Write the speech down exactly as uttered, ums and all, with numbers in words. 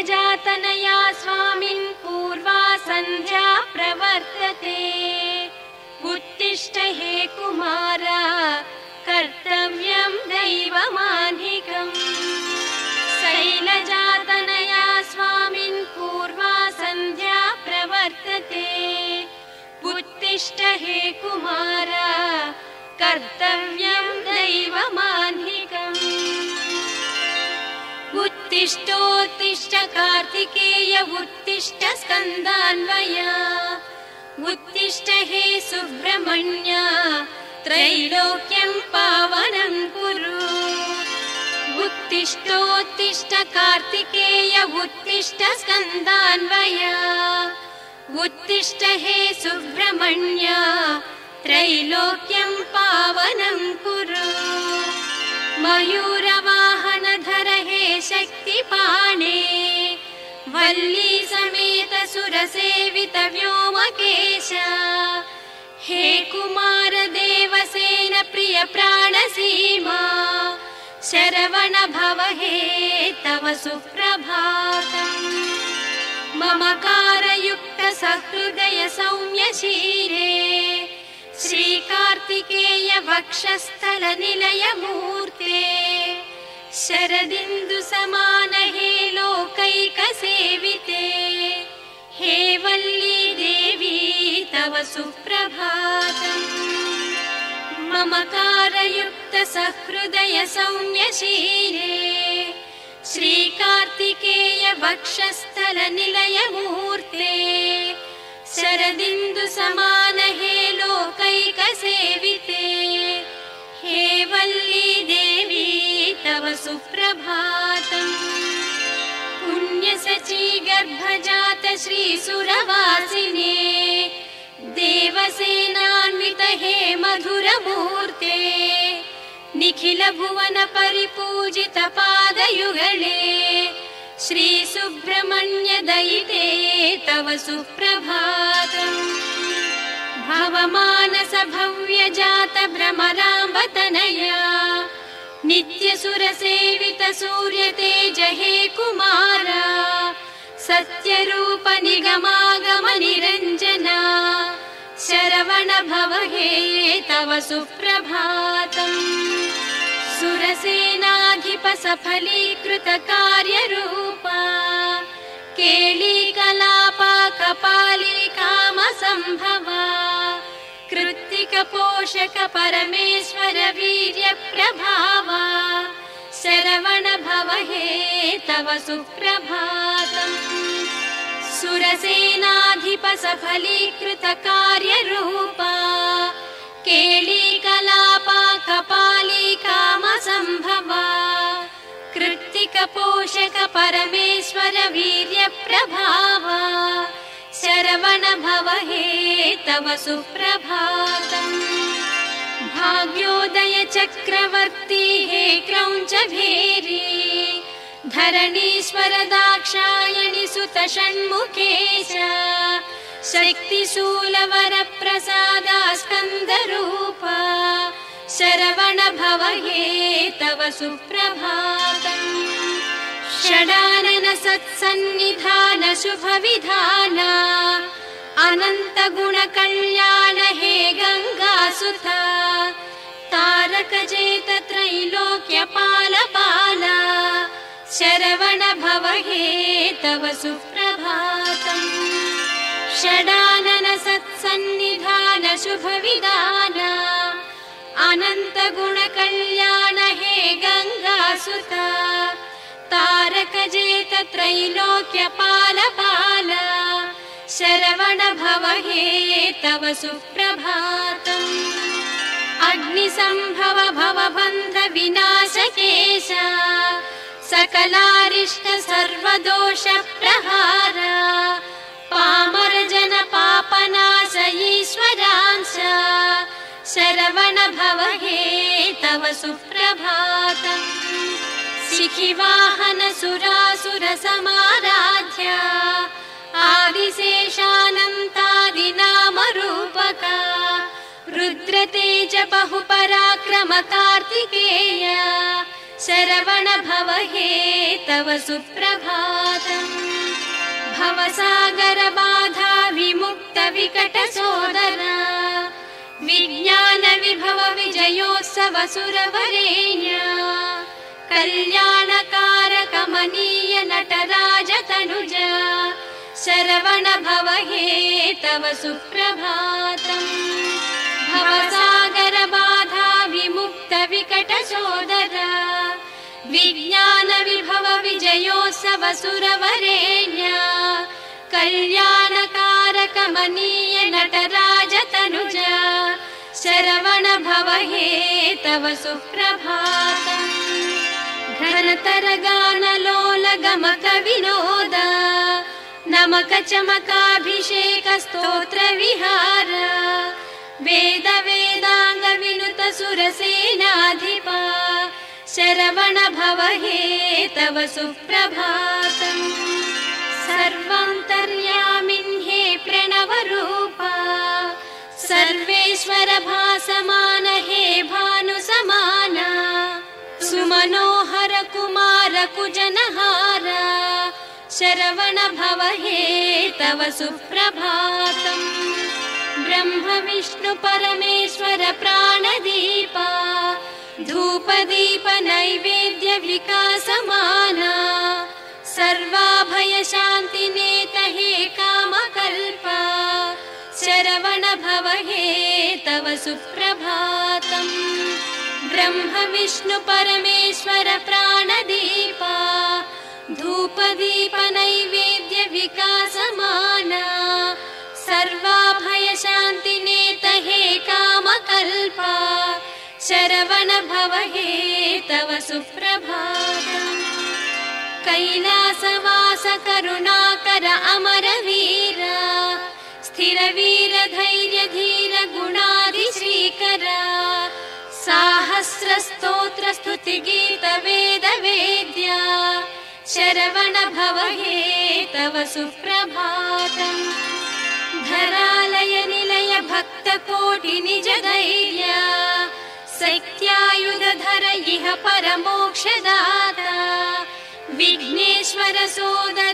शैलजातनया स्वामिन् पूर्वा सन्ध्या प्रवर्तते। उत्तिष्ठ हे कुमार कर्तव्यं दैवमान्धिकम्। शैलजातनया स्वामिन् पूर्वा सन्ध्या प्रवर्तते। उत्तिष्ठ हे कुमार कर्तव्यं दैवमान्धिकम्। उत्तिष्ठोत्तिष्ठ कार्तिकेय उत्तिष्ठ स्कन्दान्वय। उत्तिष्ठ हे सुब्रह्मण्य त्रैलोक्यं पावनं कुरु। उत्तिष्ठोत्तिष्ठ कार्तिकेय उत्तिष्ठ स्कन्दान्वय। उत्तिष्ठ हे सुब्रह्मण्य त्रैलोक्यं पावनं कुरु। मयूरवाहनधर हे शक्तिपाणे वल्ली समेत सुरसेवित व्योमकेश। हे कुमार देवसेन प्रिय प्राणसीमा शरवण भव हे तव सुप्रभातम्। ममकारयुक्त सहृदय सौम्य शीरे श्रीकार्तिकेय वक्षस्थल निलय मूर्ते। शरदिन्दु समान हे लोकैक सेविते। हे वल्ली देवी तव सुप्रभातम्। ममकारयुक्त सहृदय सौम्य शीरे श्रीकार्तिकेय वक्षस्थल निलय मूर्ते। शरदिन्दु समान हे लोकैक सेविते। हे वल्ली देवी तव सुप्रभातम्। पुण्यसची गर्भजात श्रीसुरवासिने देवसेनान्वित हे मधुरमूर्ते। निखिल भुवन परिपूजित पादयुगले श्री सुब्रह्मण्य दयिते तव सुप्रभातम्। भवमानस भव्य जात भ्रमराम्बतनया नित्य सुरसेवित सूर्य तेज हे कुमार। सत्यरूप निगमागम निरञ्जना शरवण भव हे तव सुप्रभातम्। सुरसेनाधिप सफलीकृत कार्यरूपा केली कलापा कपाली काम संभवा। कृत्तिक पोषक परमेश्वर वीर्य प्रभावा शरवण भव हे तव सुप्रभातम्। सुरसेनाधिप सफलीकृत कार्यरूपा केली कलापा कपाली काम संभवा। कृत्तिक पोषक परमेश्वर वीर्य प्रभावा शरवण भव हे तव सुप्रभातम्। भाग्योदय चक्रवर्ती हे क्रौञ्च भेरी धरणीश्वर दाक्षायणि सुत षण्मुखेश। शक्तिशूल वर प्रसाद स्कन्द रूप शरवण भव हे तव सुप्रभातम्। षडानन सत्सन्निधान शुभ विधान अनंत गुण कल्याण हे गंगासुत। तारक जेत त्रैलोक्य पाल पाल शरवण भव हे तव सुप्रभातम्। षडानन सत्सन्निधान शुभ विधान अनंत गुण कल्याण हे गंगासुत। तारक जेत त्रैलोक्य पाल पाल शरवण भव हे तव सुप्रभातम्। अग्नि संभव भव बन्ध विनाशकेश सकलारिष्ट सर्वदोष प्रहार। पामर जन पापनाश ईश्वरांश शरवण भव हे तव सुप्रभातम्। शिखिवाहन सुरासुर समाराध्य आदिशेषानन्तादिनाम रूपका। रुद्र तेज बहु पराक्रम कार्तिकेय शरवण भव हे तव सुप्रभातम् भवसागर बाधा विमुक्त विकट सोदरा विज्ञान विभव विजयोत्सव सुरवरेण्या कल्याणकार कमनीय नटराज तनुजा शरवण भव हे तव सुप्रभातम् भवसागर बाधा विमुक्त विकट सोदरा विज्ञान विभव विजयोत्सव सुरवरेण्या कल्याणकार कमनीय नटराज तनुजा शरवण भव हे तव सुप्रभातम् घनतर गानलोल गमक विनोद नमक चमकाभिषेक स्तोत्र विहार वेद वेदांग विनुत सुरसेनाधिपा शरवण भव हे तव सुप्रभातम् सर्वान्तर्यामिन् हे प्रणव रूपा सर्वेश्वर भासमान हे भानु समाना सुमनोहर कुमार कुजनहार शरवण भव हे तव सुप्रभातम् ब्रह्म विष्णु परमेश्वर प्राणदीपा धूपदीप नैवेद्य विकासमाना सर्वाभय शान्ति नेत हे कामकल्पा शरवण भव हे तव सुप्रभातम् ब्रह्म विष्णु परमेश्वर प्राणदीपा धूपदीप नैवेद्य विकासमाना सर्वाभय शान्ति नेत हे कामकल्पा शरवण भव हे तव सुप्रभातम् कैलासवास करुणाकर अमर वीर स्थिर वीर धैर्य धीर गुणादि श्रीकर साहस्र स्तोत्र स्तुति गीत वेद वेद्या शरवण भव हे तव सुप्रभातम् धरालय निलय भक्त कोटि निज धैर्य सत्यायुधर इह परमोक्षदाता विघ्नेश्वर सोदर